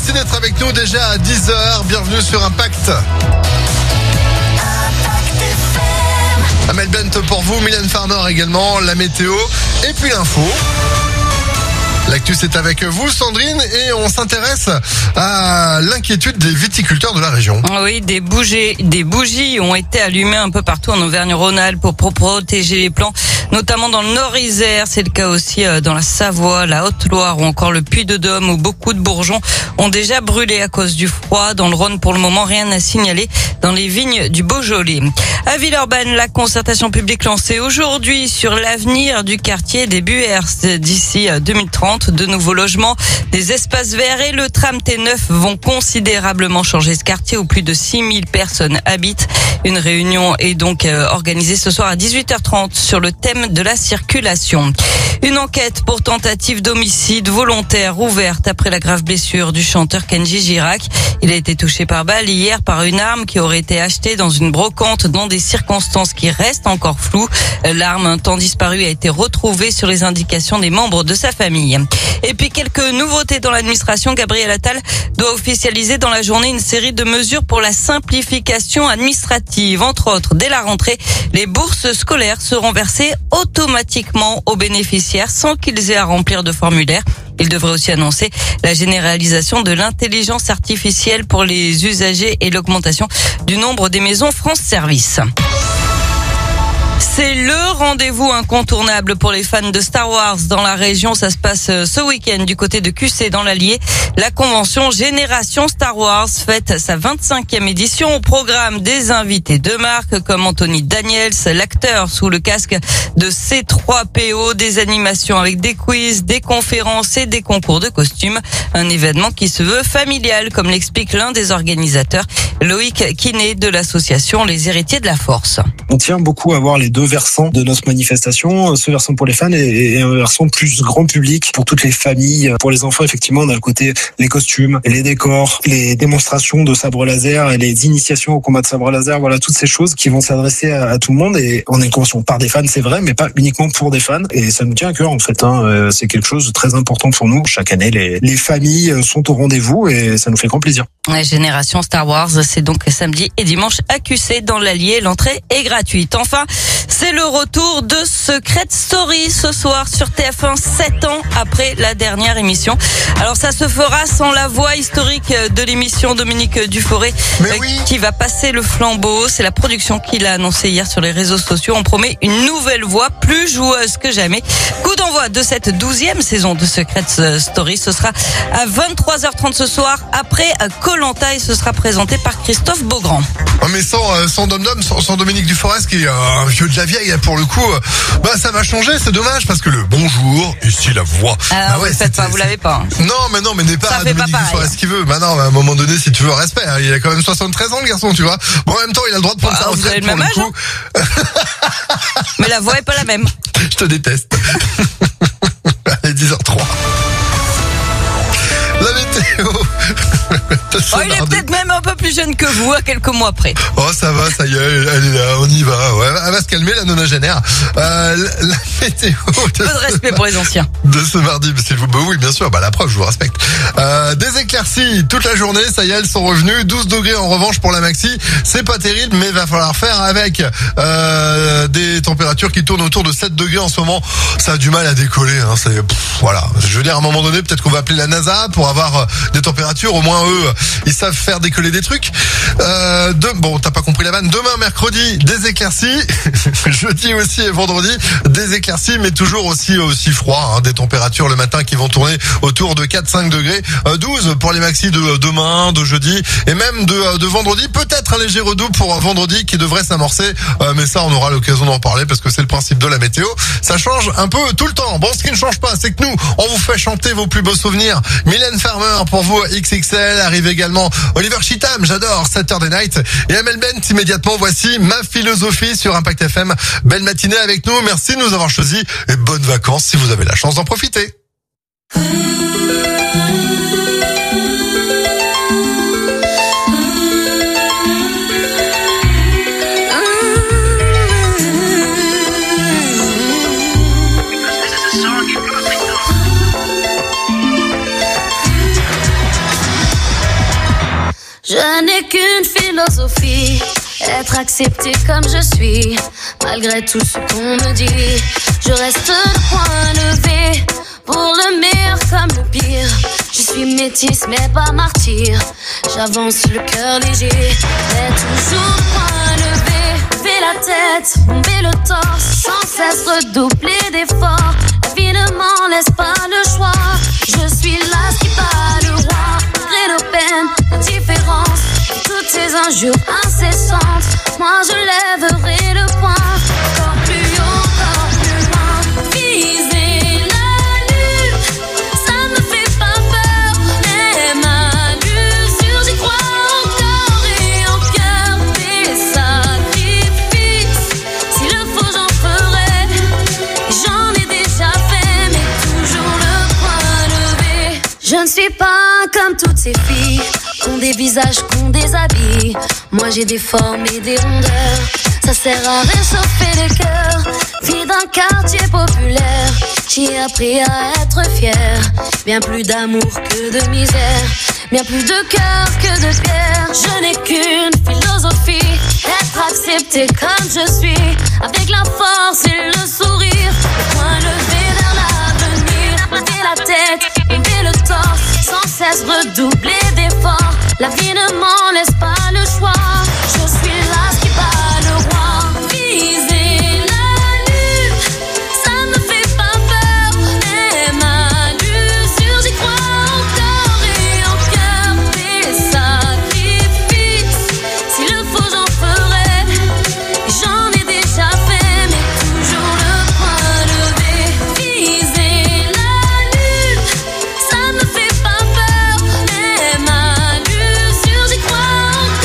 Merci d'être avec nous déjà à 10h. Bienvenue sur Impact. Amel Bent pour vous, Mylène Farmer également, la météo et puis l'info. L'actu c'est avec vous Sandrine et on s'intéresse à l'inquiétude des viticulteurs de la région. Oui, des bougies ont été allumées un peu partout en Auvergne-Rhône-Alpes pour protéger les plants, notamment dans le Nord-Isère. C'est le cas aussi dans la Savoie, la Haute-Loire ou encore le Puy-de-Dôme où beaucoup de bourgeons ont déjà brûlé à cause du froid. Dans le Rhône, pour le moment, rien à signaler dans les vignes du Beaujolais. À Villeurbanne, la concertation publique lancée aujourd'hui sur l'avenir du quartier des Buères d'ici 2030. De nouveaux logements, des espaces verts et le tram T9 vont considérablement changer ce quartier où plus de 6000 personnes habitent. Une réunion est donc organisée ce soir à 18h30 sur le thème de la circulation. Une enquête pour tentative d'homicide volontaire ouverte après la grave blessure du chanteur Kenji Girac. Il a été touché par balle hier par une arme qui aurait été achetée dans une brocante dans des circonstances qui restent encore floues. L'arme, un temps disparue, a été retrouvée sur les indications des membres de sa famille. Et puis quelques nouveautés dans l'administration. Gabriel Attal doit officialiser dans la journée une série de mesures pour la simplification administrative. Entre autres, dès la rentrée, les bourses scolaires seront versées automatiquement aux bénéficiaires sans qu'ils aient à remplir de formulaire. Il devrait aussi annoncer la généralisation de l'intelligence artificielle pour les usagers et l'augmentation du nombre des maisons France Service. C'est le rendez-vous incontournable pour les fans de Star Wars dans la région. Ça se passe ce week-end du côté de QC dans l'Allier. La convention Génération Star Wars fête sa 25e édition. Au programme des invités de marque comme Anthony Daniels, l'acteur sous le casque de C3PO, des animations avec des quiz, des conférences et des concours de costumes. Un événement qui se veut familial, comme l'explique l'un des organisateurs, Loïc Kiné de l'association Les Héritiers de la Force. On tient beaucoup à avoir les deux versants de notre manifestation, ce versant pour les fans et un versant plus grand public pour toutes les familles. Pour les enfants, effectivement, on a le côté les costumes, les décors, les démonstrations de sabre laser et les initiations au combat de sabre laser. Voilà, toutes ces choses qui vont s'adresser à tout le monde. Et on a une convention par des fans, c'est vrai, mais pas uniquement pour des fans. Et ça nous tient à cœur, en fait. C'est quelque chose de très important pour nous. Chaque année, les familles sont au rendez-vous et ça nous fait grand plaisir. La Génération Star Wars, c'est donc samedi et dimanche à QC dans l'Allier. L'entrée est gratuite. Enfin, c'est le retour de Secret Story ce soir sur TF1, 7 ans après la dernière émission. Alors ça se fera sans la voix historique de l'émission, Dominique Dufouré, qui va passer le flambeau. C'est la production qui l'a annoncé hier sur les réseaux sociaux. On promet une nouvelle voix plus joueuse que jamais. Coup d'envoi de cette 12e saison de Secret Story. Ce sera à 23h30 ce soir après Koh-Lanta et ce sera présenté par Christophe Beaugrand. Mais sans Dom-Dom, sans Dominique Duforest qui est un vieux de la vieille pour le coup, ça va changer, c'est dommage parce que le bonjour, ici la voix. Ouais, faites pas, vous l'avez pas. Non, mais n'est pas Dominique Duforest qui veut. Non, à un moment donné, si tu veux respect, il a quand même 73 ans le garçon, tu vois. Bon, en même temps, il a le droit de prendre sa retraite. Vous avez le même âge, hein. Mais la voix est pas la même. Je te déteste. Allez, 10h03. La météo. Il est peut-être même un peu plus jeune que vous, à quelques mois près. Oh, ça va, ça y est, elle est là, on y va. Ouais, elle va se calmer, la nonagénaire. La météo. Peu de respect pour les anciens. De ce mardi, s'il vous plaît. Oui, bien sûr, la preuve, je vous respecte. Des éclaircies toute la journée, ça y est, elles sont revenues. 12 degrés en revanche pour la maxi. C'est pas terrible, mais il va falloir faire avec des températures qui tournent autour de 7 degrés en ce moment. Ça a du mal à décoller, hein. Voilà. Je veux dire, à un moment donné, peut-être qu'on va appeler la NASA pour avoir des températures. Au moins, eux, ils savent faire décoller des trucs. T'as pas compris la vanne. Demain, mercredi, des éclaircies. Jeudi aussi et vendredi, des éclaircies, mais toujours aussi froid, hein. Des températures le matin qui vont tourner autour de 4-5 degrés. 12 pour les maxis de demain, de jeudi et même de vendredi. Peut-être un léger redout pour vendredi qui devrait s'amorcer. Mais ça, on aura l'occasion d'en parler parce que c'est le principe de la météo. Ça change un peu tout le temps. Bon, ce qui ne change pas, c'est que nous, on vous fait chanter vos plus beaux souvenirs. Mylène Farmer pour vous, XXL. Arrive également Oliver Chitam, j'adore, Saturday Night. Et Amel Bent, immédiatement, voici Ma philosophie sur Impact FM. Belle matinée avec nous. Merci de nous avoir choisis et bonnes vacances si vous avez la chance d'en profiter. Je n'ai qu'une philosophie, être accepté comme je suis, malgré tout ce qu'on me dit. Je reste le point levé, pour le meilleur comme le pire. Je suis métisse mais pas martyr, j'avance le cœur léger, mais toujours le point levé. Lever la tête, bomber le torse, sans cesse redoubler d'efforts. La vie ne m'en laisse pas le choix, je suis là qui bat le roi. Malgré nos peines, l'indifférence, toutes ces injures incessantes, moi je lèverai le poing, encore plus haut, encore plus loin. Viser la lune, ça me fait pas peur, même à l'usure, j'y crois encore et en cœur. Des sacrifices, s'il le faut j'en ferai, et j'en ai déjà fait, mais toujours le point levé. Je ne suis pas comme toutes ces filles, qu'ont des visages, qu'ont des habits. Moi j'ai des formes et des rondeurs, ça sert à réchauffer les cœurs. Fille d'un quartier populaire, j'ai appris à être fière. Bien plus d'amour que de misère, bien plus de cœur que de pierre. Je n'ai qu'une philosophie, être accepté comme je suis, avec la force et le sourire, le point levé vers l'avenir. Lever la tête, lever le torse, sans cesse redoubler d'efforts. La vie ne m'en laisse pas le choix, je suis là qui bat le roi. Viser la lune, ça me fait pas peur, même à l'usure, j'y crois encore et en cœur. Des sacrifices, s'il le faut j'en ferai, et j'en ai déjà fait, mais toujours le point levé. Viser la lune, ça me fait pas peur, même à l'usure, j'y crois encore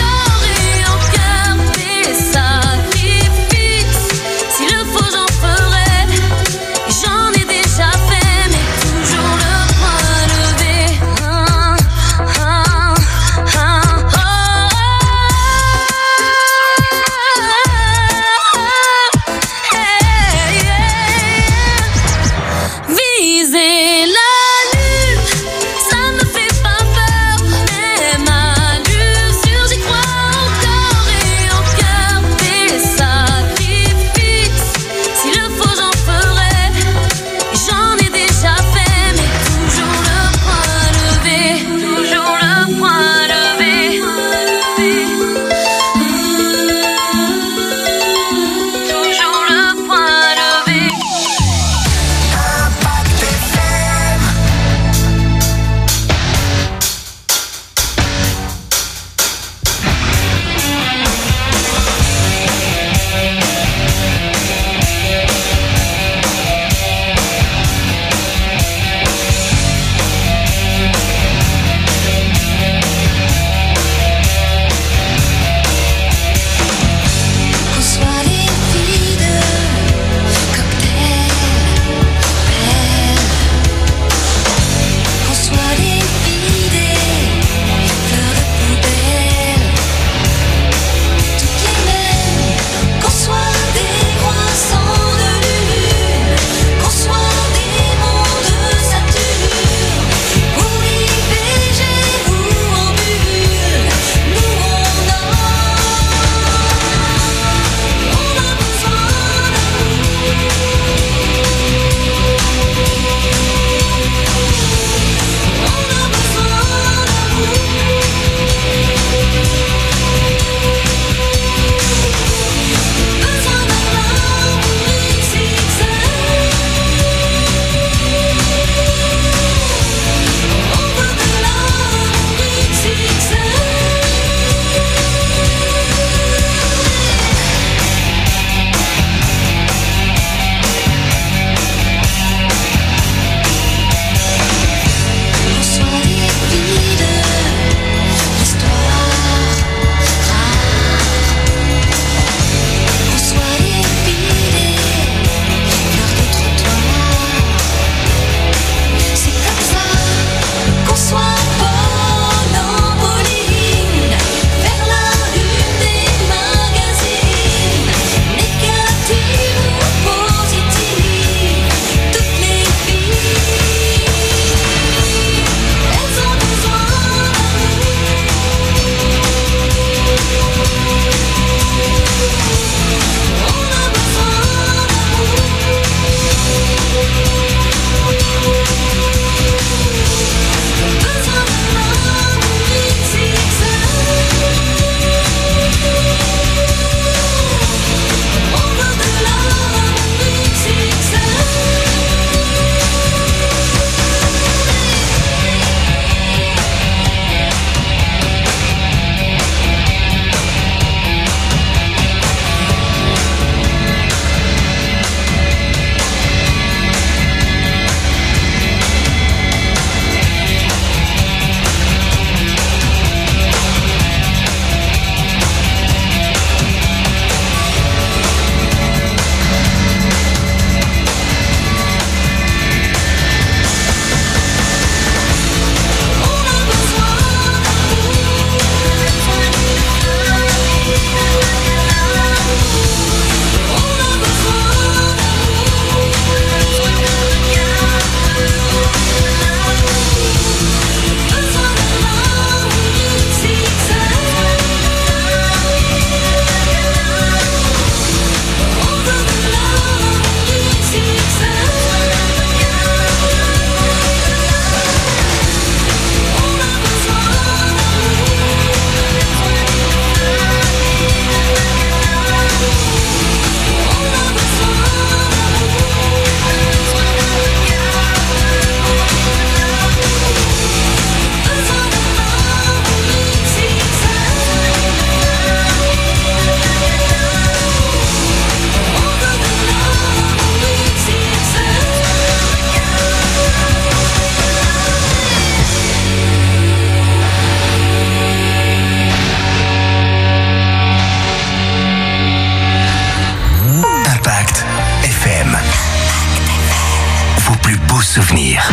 souvenirs.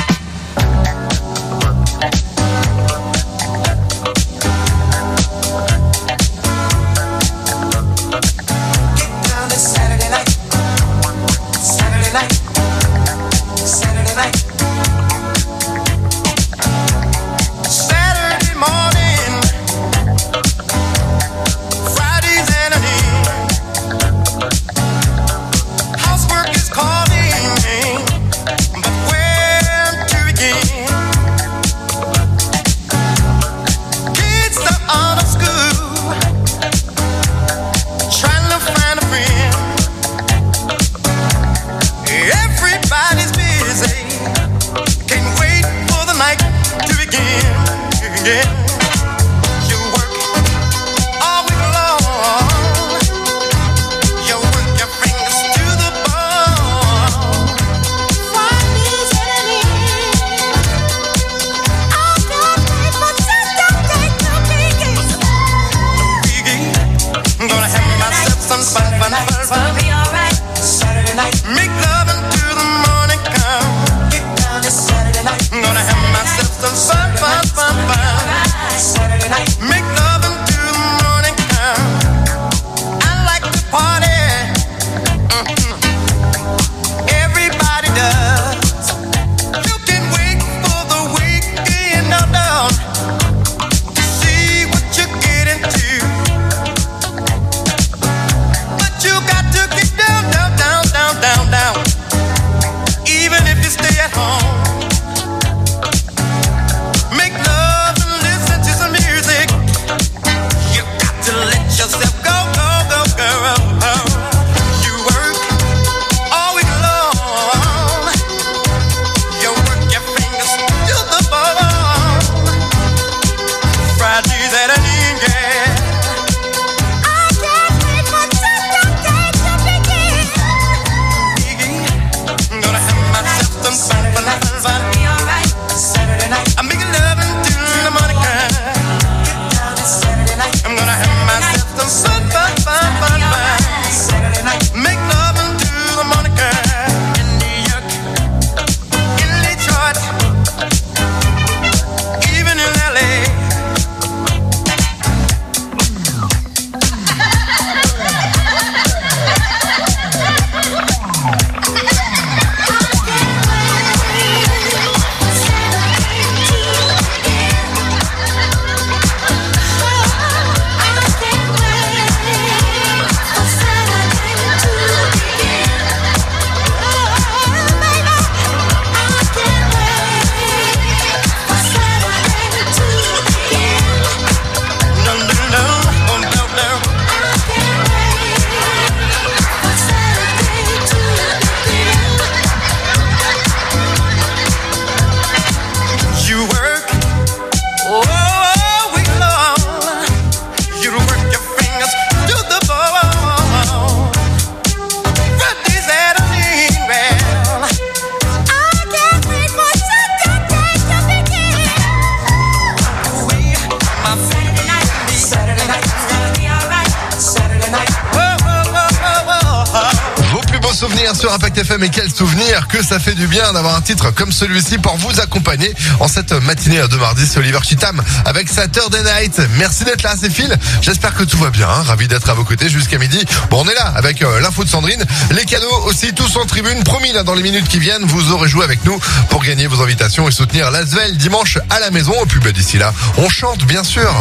Souvenirs sur Impact FM, et quel souvenir que ça fait du bien d'avoir un titre comme celui-ci pour vous accompagner en cette matinée de mardi. C'est Oliver Chitam avec Saturday Night. Merci d'être là, c'est Phil. J'espère que tout va bien, hein. Ravi d'être à vos côtés jusqu'à midi. Bon, on est là avec l'info de Sandrine, les cadeaux aussi, tous en tribune. Promis, là, dans les minutes qui viennent, vous aurez joué avec nous pour gagner vos invitations et soutenir l'Asvel dimanche à la maison. Et puis d'ici là, on chante bien sûr.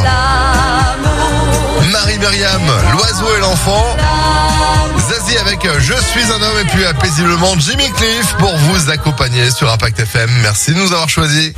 Marie-Myriam, l'oiseau et l'enfant. Zazie avec Je suis un homme, et puis paisiblement Jimmy Cliff pour vous accompagner sur Impact FM. Merci de nous avoir choisis.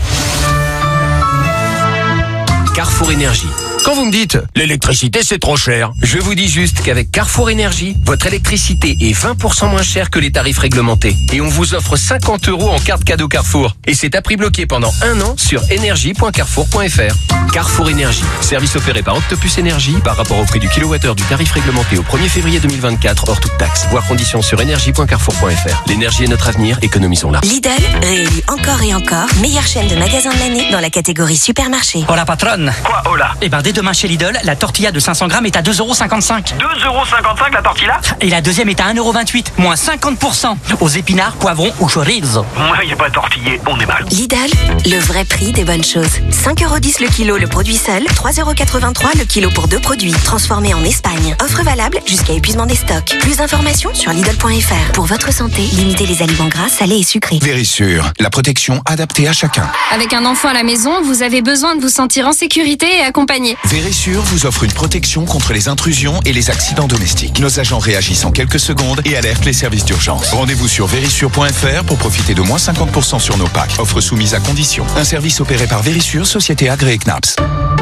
Carrefour Énergie. Quand vous me dites l'électricité c'est trop cher, je vous dis juste qu'avec Carrefour Énergie, votre électricité est 20% moins chère que les tarifs réglementés. Et on vous offre 50 € en carte cadeau Carrefour. Et c'est à prix bloqué pendant 1 an sur énergie.carrefour.fr. Carrefour Énergie. Service opéré par Octopus Énergie par rapport au prix du kilowattheure du tarif réglementé au 1er février 2024 hors toute taxe. Voir conditions sur énergie.carrefour.fr. L'énergie est notre avenir, économisons-la. Lidl, réélu encore et encore meilleure chaîne de magasins de l'année dans la catégorie supermarché. Oh la patronne. Quoi, oh là? Eh ben dès demain chez Lidl, la tortilla de 500 grammes est à 2,55 €. 2,55 € la tortilla? Et la deuxième est à 1,28 €, moins 50%. Aux épinards, poivrons ou chorizo. Ouais, y a pas tortillé, on est mal. Lidl, le vrai prix des bonnes choses. 5,10 € le kilo le produit seul, 3,83 € le kilo pour 2 produits, transformés en Espagne. Offre valable jusqu'à épuisement des stocks. Plus d'informations sur Lidl.fr. Pour votre santé, limitez les aliments gras, salés et sucrés. Vérissure, la protection adaptée à chacun. Avec un enfant à la maison, vous avez besoin de vous sentir en sécurité et accompagné. Vérissure vous offre une protection contre les intrusions et les accidents domestiques. Nos agents réagissent en quelques secondes et alertent les services d'urgence. Rendez-vous sur vérissure.fr pour profiter de moins 50% sur nos packs. Offre soumise à condition. Un service opéré par Vérissure, société agréée CNAPS.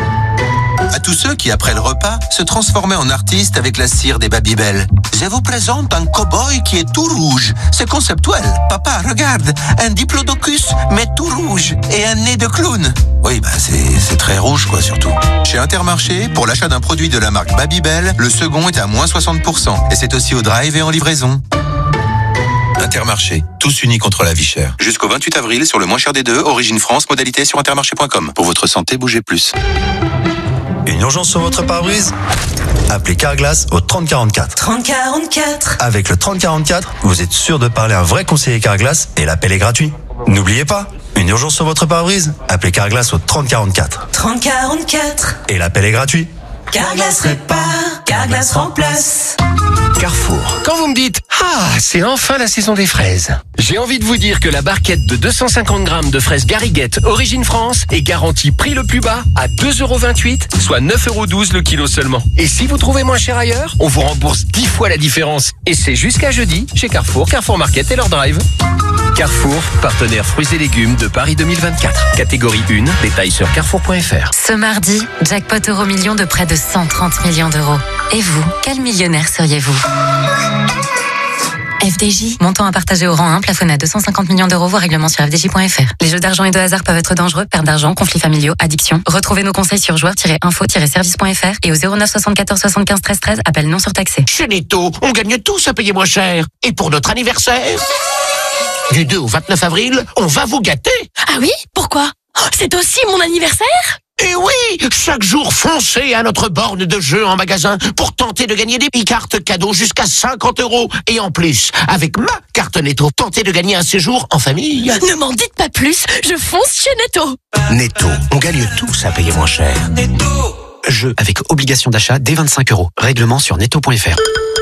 À tous ceux qui, après le repas, se transformaient en artistes avec la cire des Babybel. Je vous présente un cow-boy qui est tout rouge. C'est conceptuel. Papa, regarde, un diplodocus, mais tout rouge, et un nez de clown. Oui, c'est très rouge, quoi, surtout. Chez Intermarché, pour l'achat d'un produit de la marque Babybel, le second est à moins 60%. Et c'est aussi au drive et en livraison. Intermarché, tous unis contre la vie chère. Jusqu'au 28 avril, sur le moins cher des deux, Origine France, modalité sur intermarché.com. Pour votre santé, bougez plus. Une urgence sur votre pare-brise? Appelez Carglass au 3044. 3044. Avec le 3044, vous êtes sûr de parler à un vrai conseiller Carglass et l'appel est gratuit. N'oubliez pas, une urgence sur votre pare-brise? Appelez Carglass au 3044. 3044. Et l'appel est gratuit. Carglass répare, Carglass remplace. Carrefour. Quand vous me dites « Ah, c'est enfin la saison des fraises », j'ai envie de vous dire que la barquette de 250 grammes de fraises Garriguette Origine France est garantie prix le plus bas à 2,28 €, soit 9,12 € le kilo seulement. Et si vous trouvez moins cher ailleurs, on vous rembourse 10 fois la différence. Et c'est jusqu'à jeudi chez Carrefour, Carrefour Market et leur drive. Carrefour, partenaire fruits et légumes de Paris 2024. Catégorie 1, détails sur carrefour.fr. Ce mardi, jackpot Euro-Million de près de 130 millions d'euros. Et vous, quel millionnaire seriez-vous ? FDJ, montant à partager au rang 1, plafonné à 250 millions d'euros, voire règlement sur FDJ.fr. Les jeux d'argent et de hasard peuvent être dangereux, perte d'argent, conflits familiaux, addiction. Retrouvez nos conseils sur joueurs-info-service.fr et au 09 74 75 13 13, appel non surtaxé. Chez Netto, on gagne tous à payer moins cher. Et pour notre anniversaire, du 2 au 29 avril, on va vous gâter. Ah oui ? Pourquoi ? C'est aussi mon anniversaire ? Et oui, chaque jour, foncez à notre borne de jeu en magasin pour tenter de gagner des e-cartes cadeaux jusqu'à 50 €. Et en plus, avec ma carte Netto, tentez de gagner un séjour en famille. Ne m'en dites pas plus, je fonce chez Netto. Netto, on gagne tous à payer moins cher. Netto. Jeu avec obligation d'achat dès 25 €. Règlement sur netto.fr.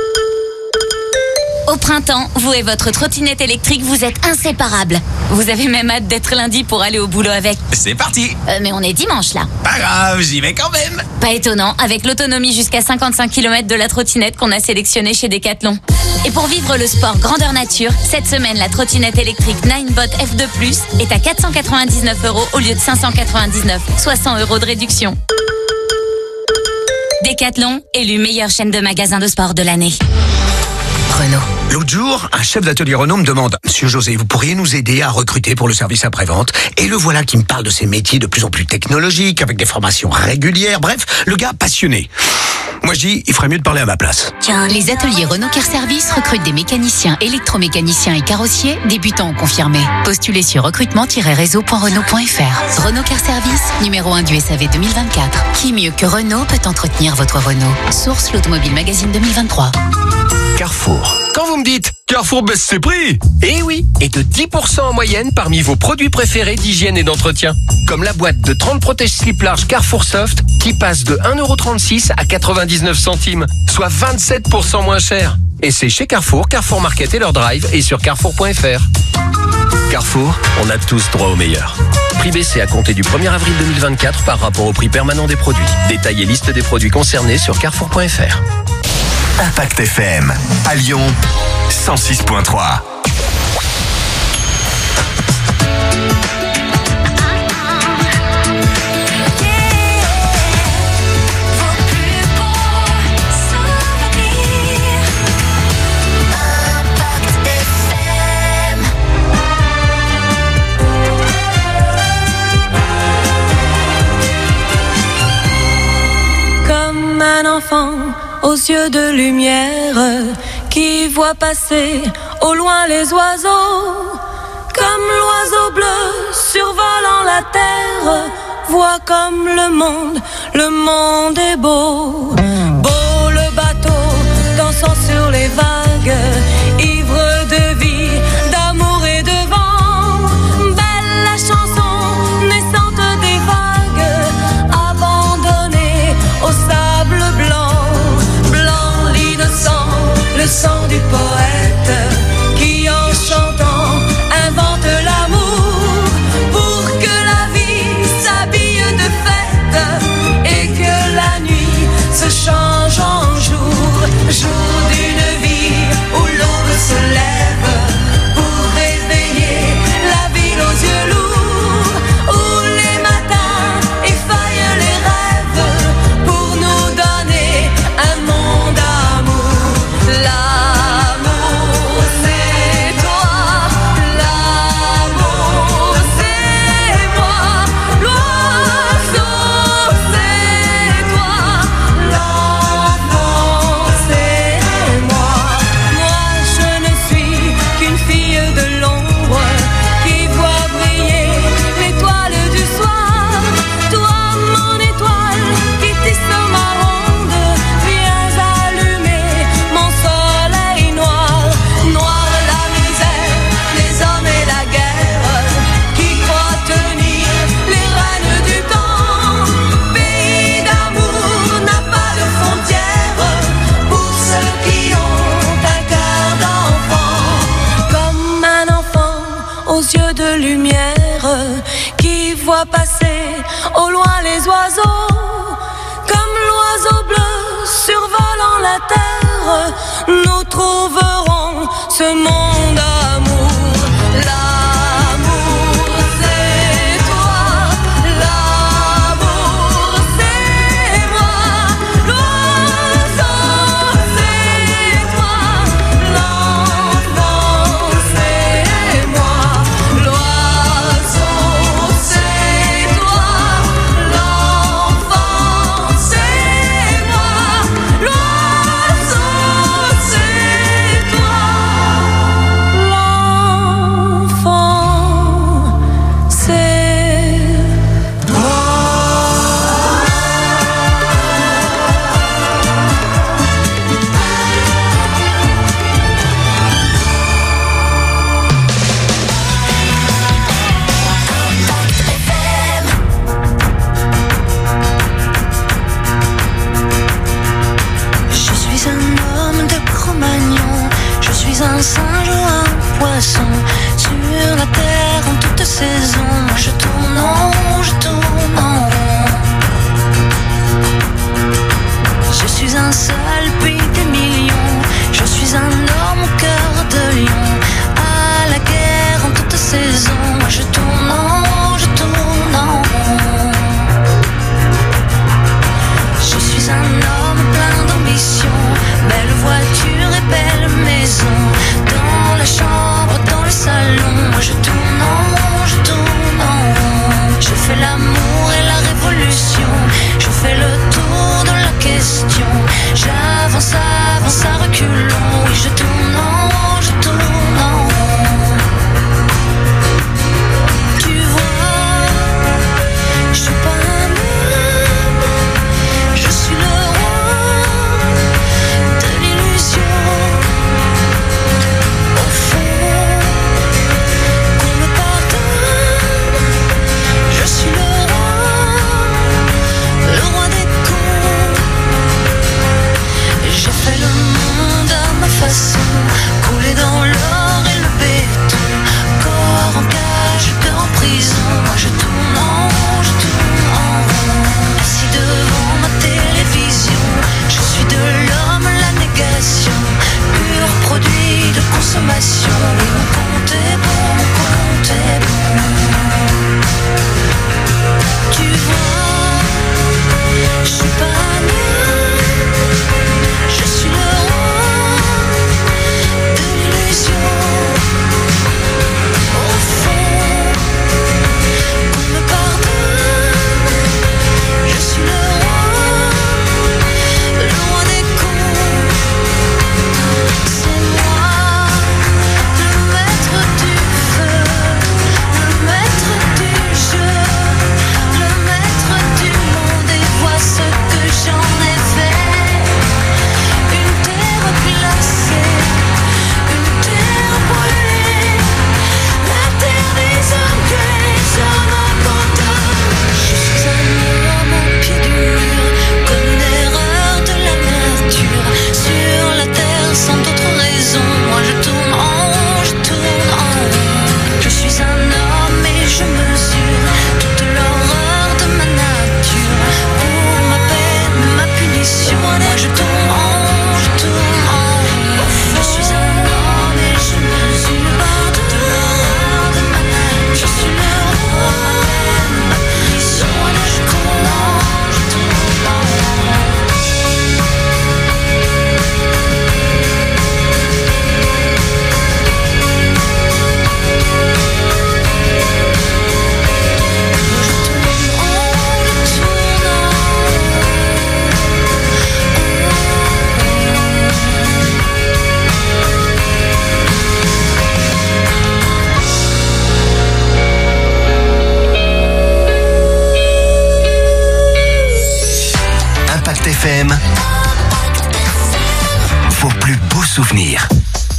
Au printemps, vous et votre trottinette électrique, vous êtes inséparables. Vous avez même hâte d'être lundi pour aller au boulot avec. C'est parti. Mais on est dimanche là. Pas grave, j'y vais quand même. Pas étonnant, avec l'autonomie jusqu'à 55 km de la trottinette qu'on a sélectionnée chez Decathlon. Et pour vivre le sport grandeur nature, cette semaine, la trottinette électrique Ninebot F2+, est à 499 € au lieu de 599, soit 100 € de réduction. Decathlon, élu meilleure chaîne de magasins de sport de l'année. Renault. L'autre jour, un chef d'atelier Renault me demande « Monsieur José, vous pourriez nous aider à recruter pour le service après-vente ?» Et le voilà qui me parle de ces métiers de plus en plus technologiques, avec des formations régulières, bref, le gars passionné. Moi je dis, il ferait mieux de parler à ma place. Tiens, les ateliers Renault Car Service recrutent des mécaniciens, électromécaniciens et carrossiers, débutants ou confirmés. Postulez sur recrutement-réseau.renault.fr. Renault Car Service, numéro 1 du SAV 2024. Qui mieux que Renault peut entretenir votre Renault ? Source l'Automobile Magazine 2023. Carrefour. Quand vous me dites Carrefour baisse ses prix, eh oui, et de 10% en moyenne parmi vos produits préférés d'hygiène et d'entretien. Comme la boîte de 30 protège-slip large Carrefour Soft qui passe de 1,36 € à 99 centimes, soit 27% moins cher. Et c'est chez Carrefour, Carrefour Market et leur drive et sur carrefour.fr. Carrefour, on a tous droit au meilleur. Prix baissé à compter du 1er avril 2024 par rapport au prix permanent des produits. Détail et liste des produits concernés sur carrefour.fr. Impact FM, à Lyon, 106.3. Comme un enfant aux yeux de lumière qui voit passer au loin les oiseaux, comme l'oiseau bleu survolant la terre, vois comme le monde est beau. Beau le bateau dansant sur les vagues, ivre de vie, d'amour et de vent. Belle la chanson naissante des vagues, abandonnée au sable blanc. Blanc l'innocent, le sang du poète, qui en chantant invente l'amour, pour que la vie s'habille de fête et que la nuit se change en jour. Jour d'une vie où l'aube se lève pour réveiller la ville aux yeux lourds, où les matins effeuillent les rêves pour nous donner un monde d'amour. L'amour c'est toi, l'amour c'est moi, l'oiseau c'est toi, l'enfant c'est moi. Moi je ne suis qu'une fille de l'ombre qui voit briller l'étoile du soir. Toi mon étoile qui tisse ma ronde, viens allumer mon soleil noir. Noir la misère des hommes et la guerre, qui croient tenir les rênes du temps. Pays d'amour n'a pas de frontières pour ceux qui ont un cœur d'enfant. Comme un enfant aux yeux de lumière, qui voit passer au loin les oiseaux. Comme l'oiseau bleu survolant la terre, nous trouverons ce monde d'amour. L'amour c'est toi, l'amour c'est moi, l'oiseau c'est toi, l'enfant c'est moi, l'oiseau c'est toi, l'enfant c'est moi, l'oiseau c'est toi, l'enfant c'est moi. Je suis un homme de Cro-Magnon, je suis un singe ou un poisson, sur la terre en toute saison. Je tourne en rond, je tourne en rond. Je suis un seul pays des millions, je suis un homme au cœur de lion, à la guerre en toute saison. Je tourne en rond, je tourne en rond. Je suis un homme plein d'ambition, belle voiture et belle maison, dans la chambre, dans le salon. Je tourne en rond, je tourne en rond. Je fais l'amour et la révolution, je fais le tour de la question. J'avance, avance à reculons, oui je tourne en rond, je tourne en rond. FM, vos plus beaux souvenirs.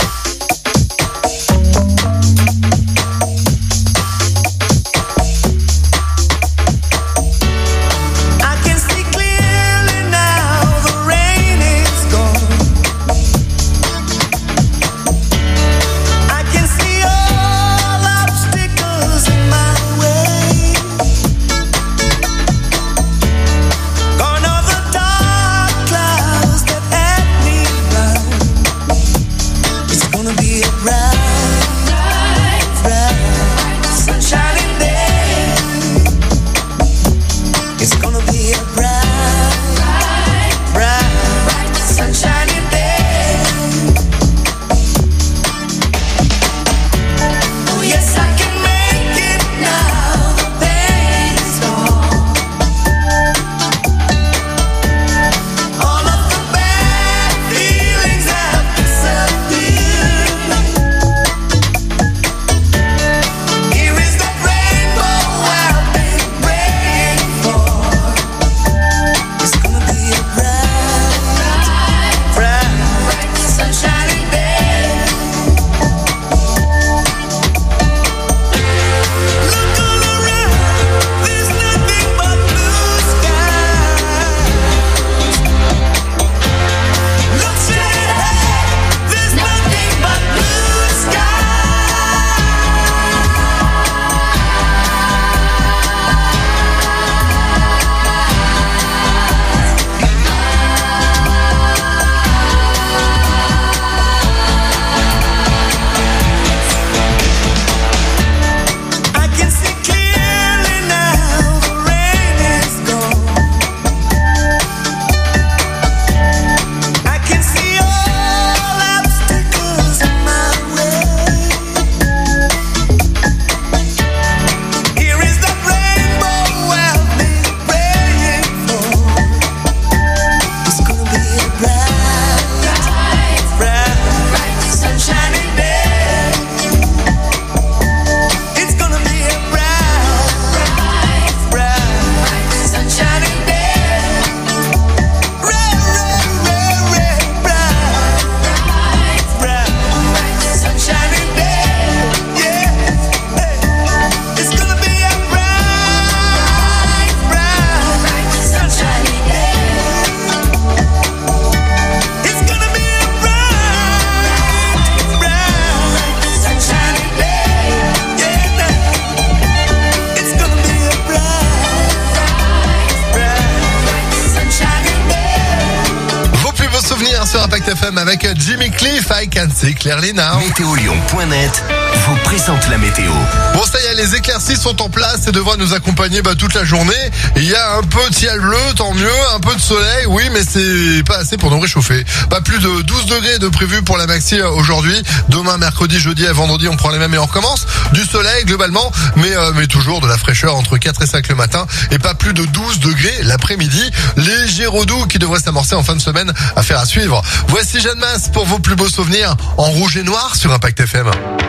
Sur Impact FM avec Jimmy Cliff, I Can See Clearly Now. Météolion.net vous présente la météo. Bon, ça y est, les éclaircies sont en place et devraient nous accompagner toute la journée. Il y a un peu de ciel bleu, tant mieux, un peu de soleil, oui, mais c'est pas assez pour nous réchauffer. Pas plus de 12 degrés de prévu pour la maxi aujourd'hui. Demain, mercredi, jeudi et vendredi, on prend les mêmes et on recommence. Du soleil globalement, mais toujours de la fraîcheur entre 4 et 5 le matin et pas plus de 12 degrés l'après-midi. Léger redoux qui devrait s'amorcer en fin de semaine, affaire à suivre. Voici Jeanne Masse pour vos plus beaux souvenirs en rouge et noir sur Impact FM.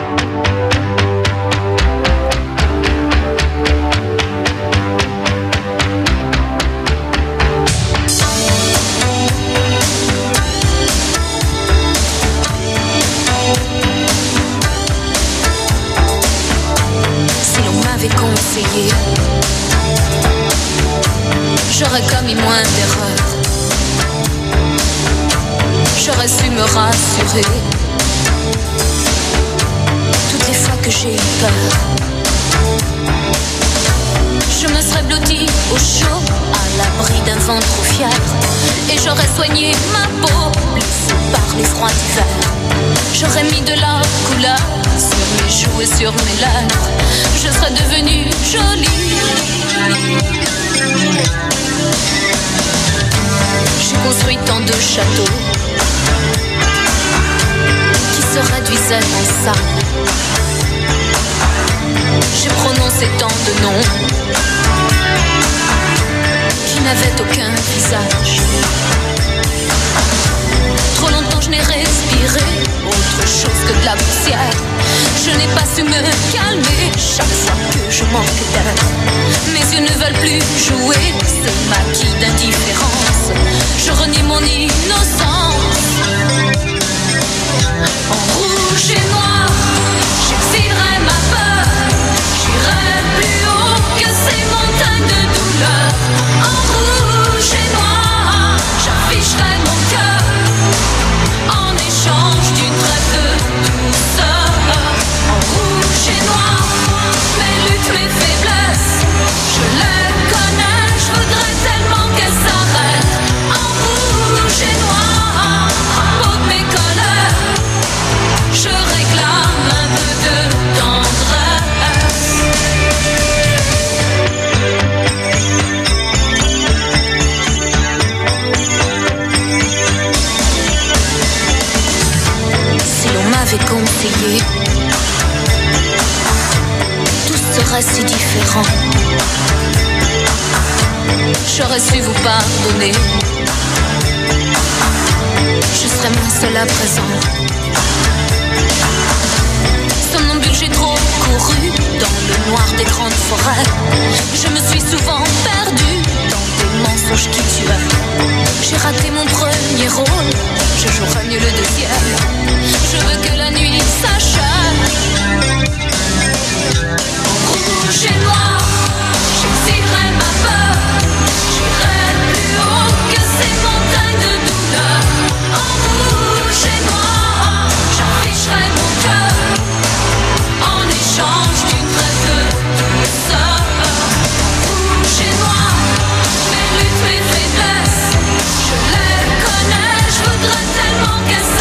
Si l'on m'avait conseillé, j'aurais commis moins d'erreurs. J'aurais su me rassurer toutes les fois que j'ai eu peur. Je me serais blottie au chaud, à l'abri d'un vent trop fiable, et j'aurais soigné ma peau, blessée par les froids d'hiver. J'aurais mis de la couleur sur mes joues et sur mes lèvres. Je serais devenue jolie. J'ai construit tant de châteaux qui se réduisaient en ça. J'ai prononcé tant de noms qui n'avaient aucun visage. Trop longtemps je n'ai respiré autre chose que de la poussière. Je n'ai pas su me calmer chaque fois que je manque d'air. Mes yeux ne veulent plus jouer se maquille d'indifférence. Je renie mon innocence. En rouge et noir, j'exilerai ma peur. J'irai plus haut que ces montagnes de douleur. En rouge et noir, j'afficherai mon cœur en échange d'une trêve de douceur. En rouge et noir, mes luttes, mes faiblesses, je les connais, je voudrais tellement qu'elles s'arrêtent. En rouge et noir, peau de mes colères, je réclame un peu de tendresse. Si l'on m'avait conseillé, tout serait si différent. J'aurais su vous pardonner. Je serais moins seule à présent. Somnambule, j'ai trop couru dans le noir des grandes forêts. Je me suis souvent perdue dans des mensonges qui tuaient. J'ai raté mon premier rôle, je jouerai mieux le deuxième. Je veux que la nuit s'achève. En rouge et noir, j'exilerai ma peur. J'irai plus haut que ces montagnes de douleur. En rouge et noir, j'afficherai mon cœur en échange d'une trêve de douceur. Rouge et noir, mes luttes, mes faiblesses, je les connais, je voudrais tellement qu'elles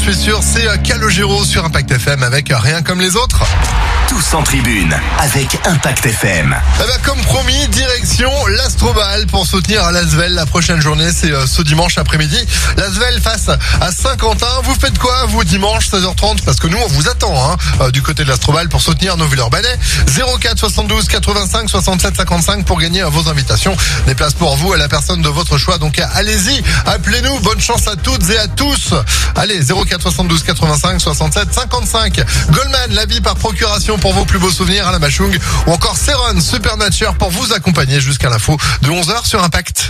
suis sûr, c'est Calogero sur Impact FM avec Rien comme les autres. Tous en tribune avec Impact FM. Eh ben, comme promis, direction l'Astrobal pour soutenir l'Asvel. La prochaine journée, c'est ce dimanche après-midi. L'Asvel face à Saint-Quentin. Vous faites quoi, vous, dimanche 16h30? Parce que nous, on vous attend du côté de l'Astrobal pour soutenir nos Villeurbanais. 04 72 85 67 55 pour gagner vos invitations. Des places pour vous à la personne de votre choix. Donc allez-y, appelez-nous. Bonne chance à toutes et à tous. Allez, 04 72 85 67 55. Goldman, la vie par procuration pour vos plus beaux souvenirs à la Machung. Ou encore Seron, Supernature pour vous accompagner jusqu'à l'info de 11h sur Impact.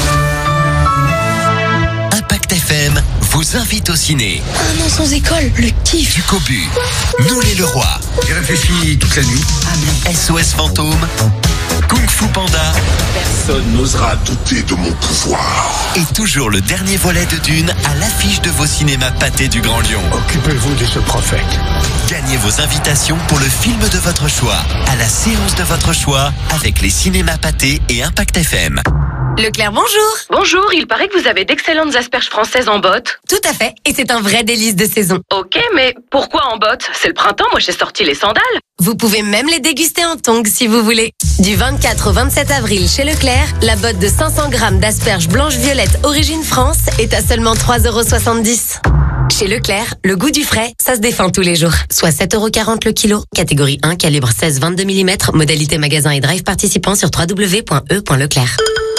Impact FM vous invite au ciné. Un an sans école, le kiff. Du Cobu, Nous les Leroy. J'ai réfléchi toute la nuit. SOS Fantôme, Kung Fu Panda. Personne n'osera douter de mon pouvoir. Et toujours le dernier volet de Dune à l'affiche de vos cinémas pâtés du Grand Lyon. Occupez-vous de ce prophète. Gagnez vos invitations pour le film de votre choix, à la séance de votre choix, avec les cinémas pâtés et Impact FM. Leclerc, bonjour. Bonjour, il paraît que vous avez d'excellentes asperges françaises en botte. Tout à fait, et c'est un vrai délice de saison. Ok, mais pourquoi en botte? C'est le printemps, moi j'ai sorti les sandales. Vous pouvez même les déguster en tongs si vous voulez. Du 24 au 27 avril chez Leclerc, la botte de 500 grammes d'asperges blanches-violettes origine France est à seulement 3,70 €. Chez Leclerc, le goût du frais, ça se défend tous les jours. Soit 7,40 € le kilo. Catégorie 1, calibre 16-22 mm. Modalité magasin et drive participant sur www.e.leclerc.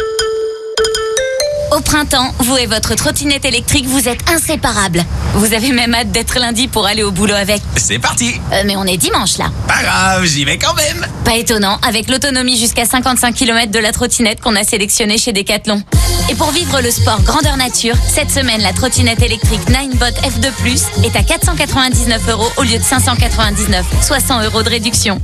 Au printemps, vous et votre trottinette électrique, vous êtes inséparables. Vous avez même hâte d'être lundi pour aller au boulot avec. C'est parti. Mais on est dimanche là. Pas grave, j'y vais quand même. Pas étonnant, avec l'autonomie jusqu'à 55 km de la trottinette qu'on a sélectionnée chez Decathlon. Et pour vivre le sport grandeur nature, cette semaine, la trottinette électrique Ninebot F2+, est à 499 € au lieu de 599, soit 100 € de réduction.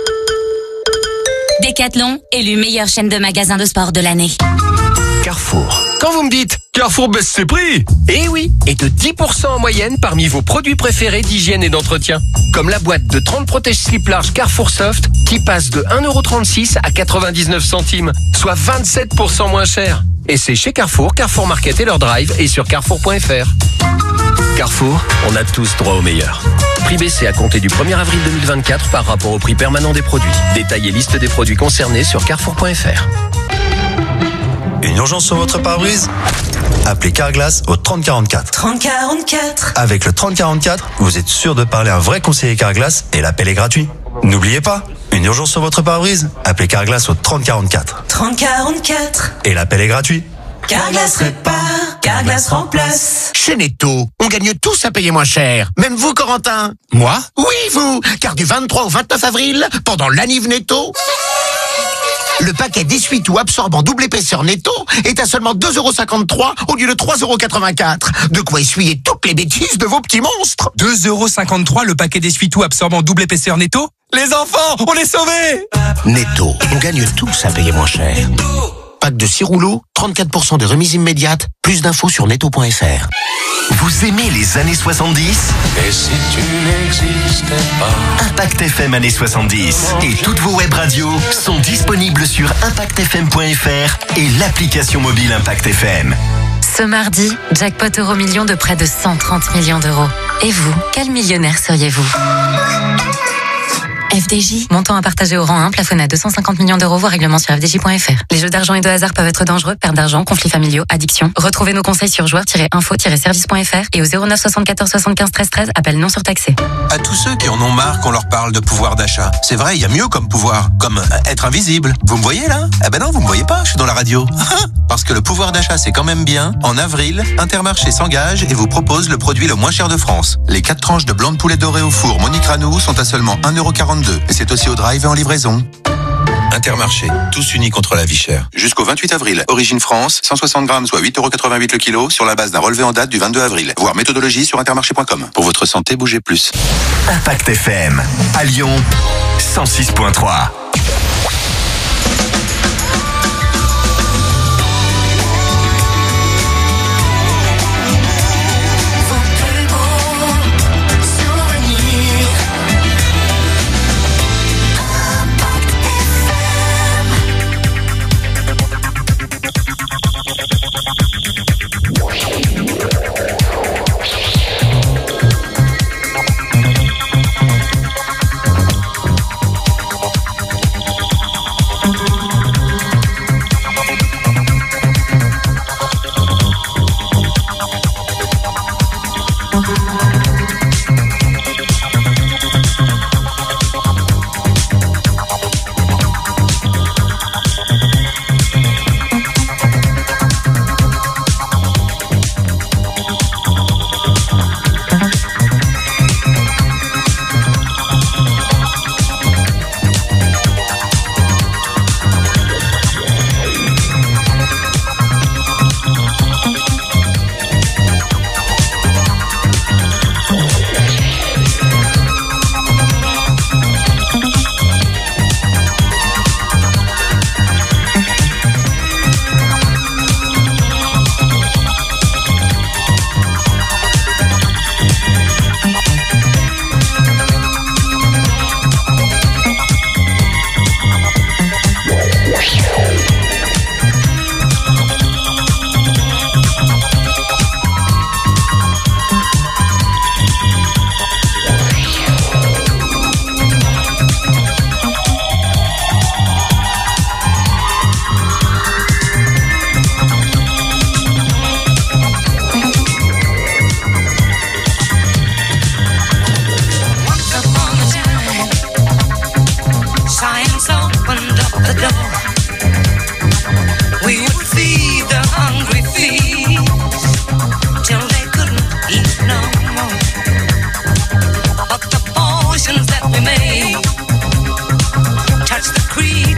Decathlon, élu meilleure chaîne de magasins de sport de l'année. Carrefour. Quand vous me dites Carrefour baisse ses prix, eh oui, et de 10% en moyenne parmi vos produits préférés d'hygiène et d'entretien. Comme la boîte de 30 protège-slip large Carrefour Soft qui passe de 1,36 € à 99 centimes, soit 27% moins cher. Et c'est chez Carrefour, Carrefour Market et leur drive et sur carrefour.fr. Carrefour, on a tous droit au meilleur. Prix baissé à compter du 1er avril 2024 par rapport au prix permanent des produits. Détail et liste des produits concernés sur carrefour.fr. Une urgence sur votre pare-brise? Appelez Carglass au 3044. 3044. Avec le 3044, vous êtes sûr de parler à un vrai conseiller Carglass et l'appel est gratuit. N'oubliez pas, une urgence sur votre pare-brise? Appelez Carglass au 3044. 3044. Et l'appel est gratuit. Carglass répare, Carglass remplace. Chez Netto, on gagne tous à payer moins cher. Même vous, Corentin. Moi? Oui, vous. Car du 23 au 29 avril, pendant l'anniv Netto, le paquet d'essuie-tout absorbant double épaisseur Netto est à seulement 2,53 € au lieu de 3,84 €. De quoi essuyer toutes les bêtises de vos petits monstres. 2,53 € le paquet d'essuie-tout absorbant double épaisseur Netto? Les enfants, on est sauvés! Netto, on gagne tous à payer moins cher. Pack de 6 rouleaux, 34% de remise immédiate. Plus d'infos sur netto.fr. Vous aimez les années 70? Et si tu n'existais pas? Impact FM années 70 et toutes vos web radios sont disponibles sur impactfm.fr et l'application mobile Impact FM. Ce mardi, jackpot euro-million de près de 130 millions d'euros. Et vous, quel millionnaire seriez-vous? FDJ. Montant à partager au rang 1, plafonné à 250 millions d'euros, voire règlement sur fdj.fr. Les jeux d'argent et de hasard peuvent être dangereux, perte d'argent, conflits familiaux, addiction. Retrouvez nos conseils sur joueurs-info-service.fr et au 09 74 75 13 13, appel non surtaxé. À tous ceux qui en ont marre qu'on leur parle de pouvoir d'achat. C'est vrai, il y a mieux comme pouvoir, comme être invisible. Vous me voyez là? Eh ben non, vous me voyez pas, je suis dans la radio. Parce que le pouvoir d'achat c'est quand même bien. En avril, Intermarché s'engage et vous propose le produit le moins cher de France. Les 4 tranches de blanc de poulet doré au four Monique Ranou sont à seulement 1,42 €. Et c'est aussi au drive et en livraison. Intermarché, tous unis contre la vie chère. Jusqu'au 28 avril, Origine France, 160 grammes, soit 8,88 € le kilo, sur la base d'un relevé en date du 22 avril. Voir méthodologie sur intermarché.com. Pour votre santé, bougez plus. Impact FM, à Lyon, 106.3.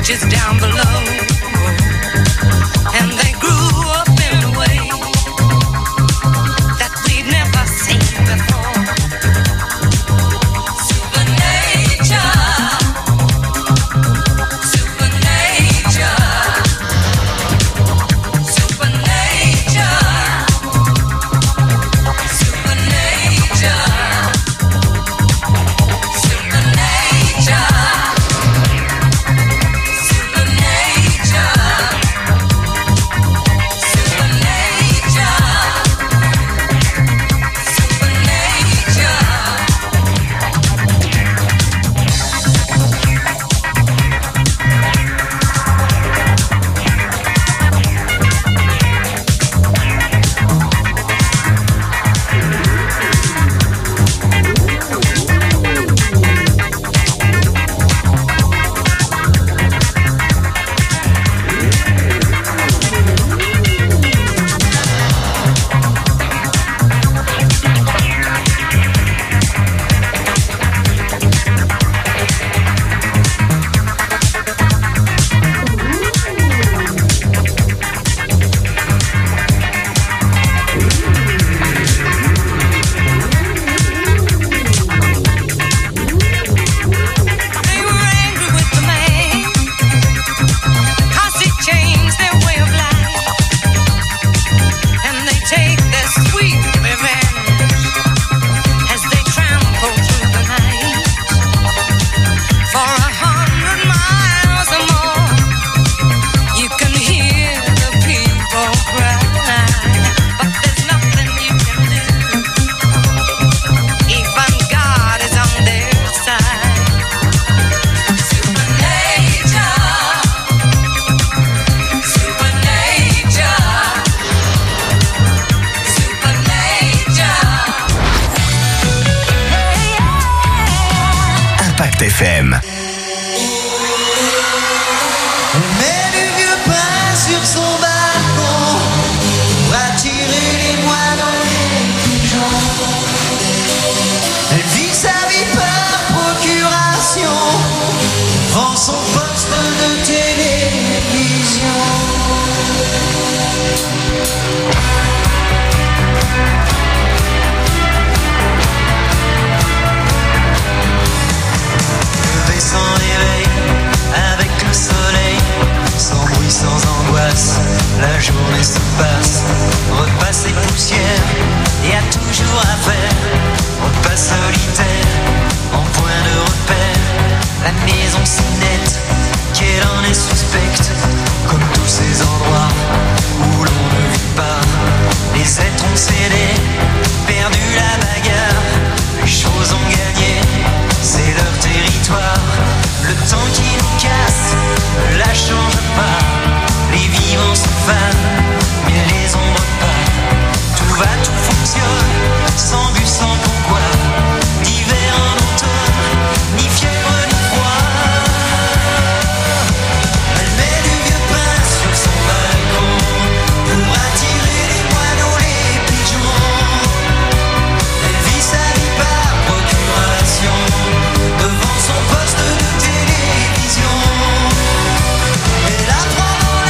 just down below. And they grew up in a way that we'd never seen before. Supernature, supernature, supernature, supernature, supernature. FM. La journée se passe, repasse et poussière, y a toujours à faire, repas solitaire, en point de repère, la maison si nette, qu'elle en est suspecte, comme tous ces endroits où l'on ne vit pas, les êtres ont cédé, perdu la bagarre, les choses ont gagné, c'est leur territoire, le temps qui nous casse, ne la change pas. Les vivants se fanent, mais les ombres pas. Tout va, tout fonctionne, sans but, sans pourquoi. D'hiver en automne, ni fièvre ni froid. Elle met du vieux pain sur son balcon pour attirer les moineaux, les pigeons. Elle vit sa vie par procuration devant son poste de télévision. Elle apprend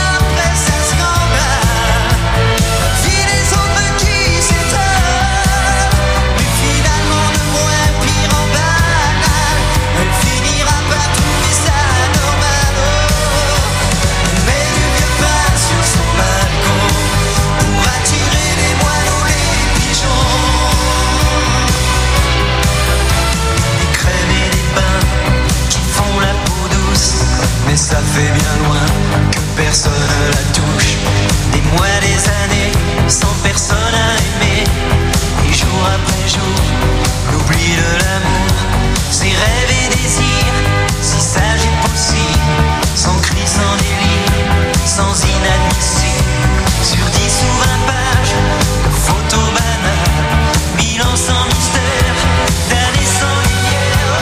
mais ça fait bien loin que personne la touche. Des mois, des années, sans personne à aimer. Et jour après jour, l'oubli de l'amour. Ses rêves et désirs, si sages et possibles. Sans cri, sans délire, sans inadmissible. Sur 10 ou 20 pages de photos banales. Bilan sans mystère, d'années sans lumière.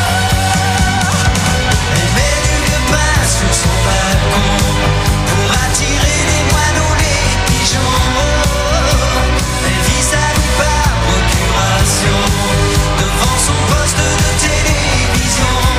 Elle met du vieux pain sur son balcon pour attirer les moineaux, les pigeons. Elle vit sa vie par procuration devant son poste de télévision.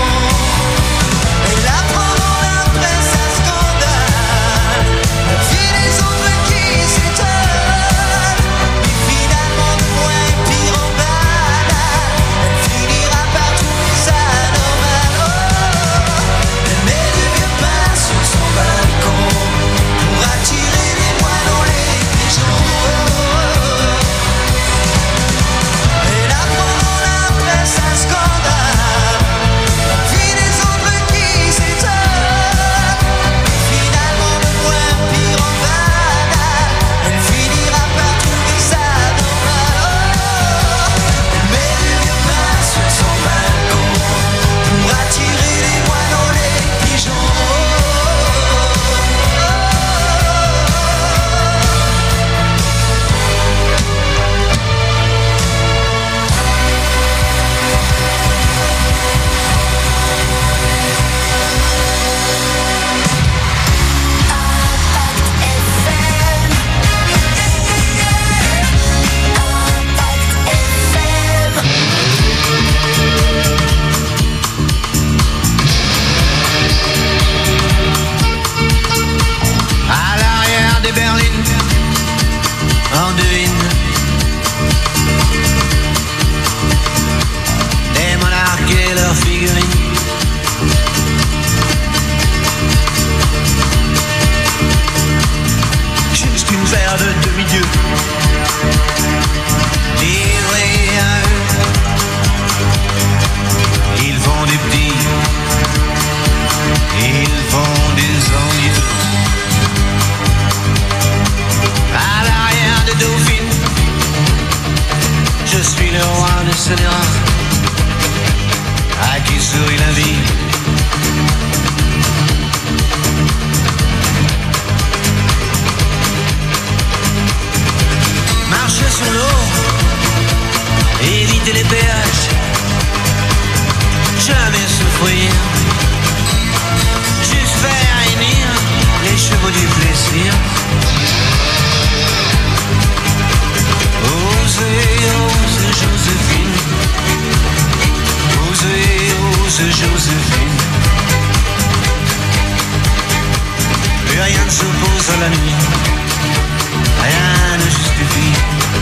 Plus rien ne s'oppose à la nuit, rien ne justifie.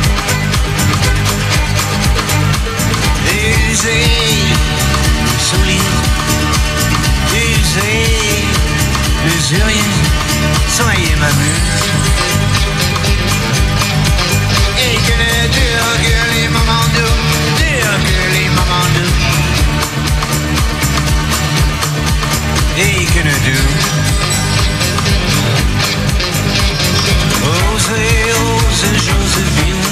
Usé, solide, usé, usurier, soyez ma muse. Et que ne dure que les moments doux, dure que les moments doux. Et que ne dure. Osez, osez Joséphine,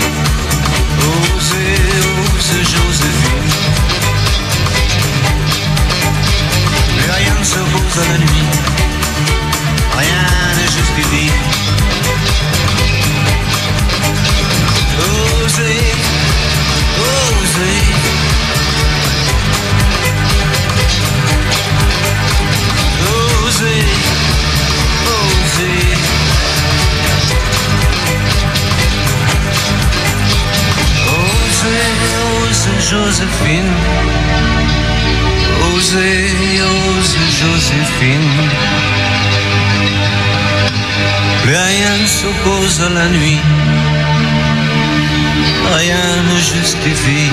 osez, osez Joséphine. Mais rien ne s'oppose à la nuit, rien ne justifie. Osez, osez. Osez, osez. Osez Joséphine, osez, osez Joséphine. Plus rien ne s'oppose à la nuit, rien ne justifie.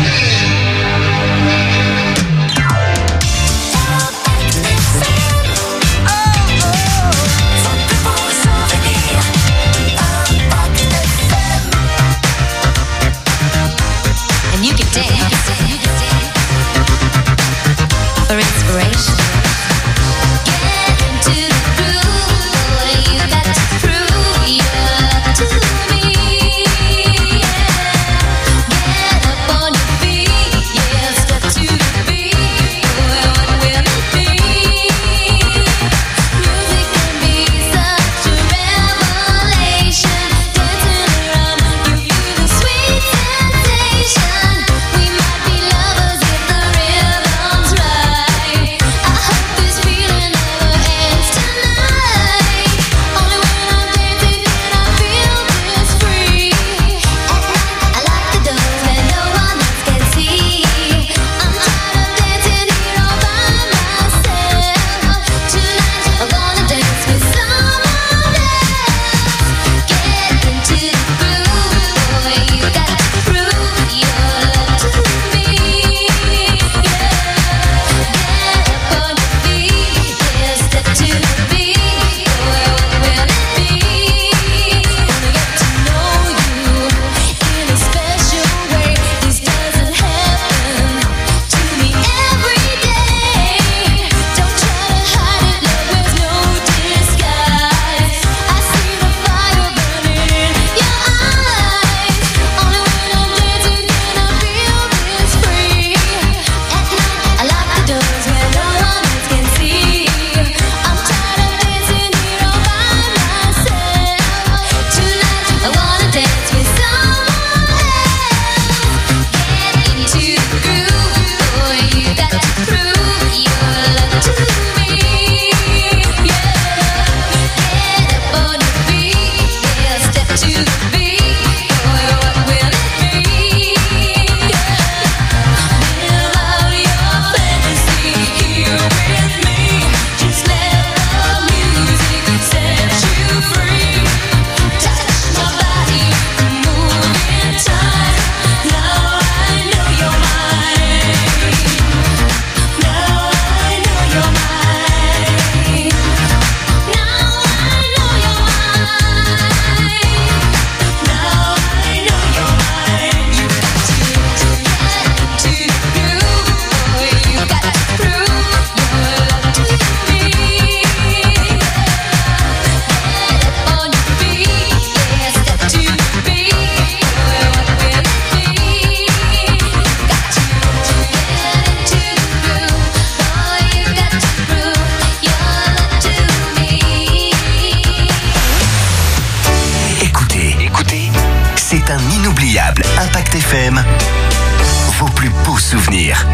For inspiration. Get into the groove, boy, you got to prove your love to me. Get up on your feet, yeah, step to the beat. Boy, what will it be? Music can be such a revelation. Dancing around, you feel the sweet sensation. We might be lovers if the rhythm's right. I hope this feeling never ends tonight. Only when I'm dancing can I feel this free. At night I lock the doors where no one else can see. I'm tired of dancing here all by myself. Tonight I'm gonna dance with someone else. Get into the groove, boy, you got to prove your love to me. Get up on your feet, yeah, step to the beat. Boy, what will it be? Wanna get to know you in a special way. This doesn't happen to me every day. Don't try to hide it, love wears no disguise. I see the fire burning in your eyes. Only when I'm dancing can I feel this free. At night I lock the doors where no one else can see. I'm tired of dancing here all by myself. Tonight I wanna dance with someone else. Get into the groove, boy, you got to prove your love to me. Yeah, get up on your feet, yeah, step to the beat. Boy, what will it be? Yeah, live out your fantasy here with me. Just let the music set you free. Touch my body, move in time. Now I know you're mine. Now I know you're mine. Now I know you're mine. Now I know you're mine. You got to get into the groove, boy. You got to prove your love to me. Get up on your feet, yeah, step to the beat. Boy, what will it be? Got to get into the groove, boy. You got to prove your love to me. Écoutez, c'est un inoubliable Impact FM. Vos plus beaux souvenirs.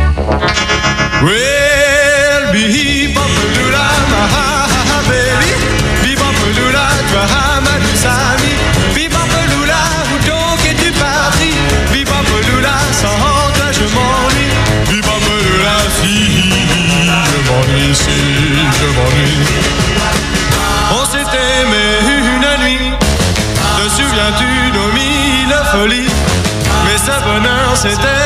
Well, bebop-a-lula, ma baby. Bebop-a-lula, toi, Hamadou Sami. Bebop-a-lula, où donc es-tu parti? Bebop-a-lula, sans toi je m'ennuie. Bebop-a-lula, si je m'ennuie, si je m'ennuie. On s'est c'était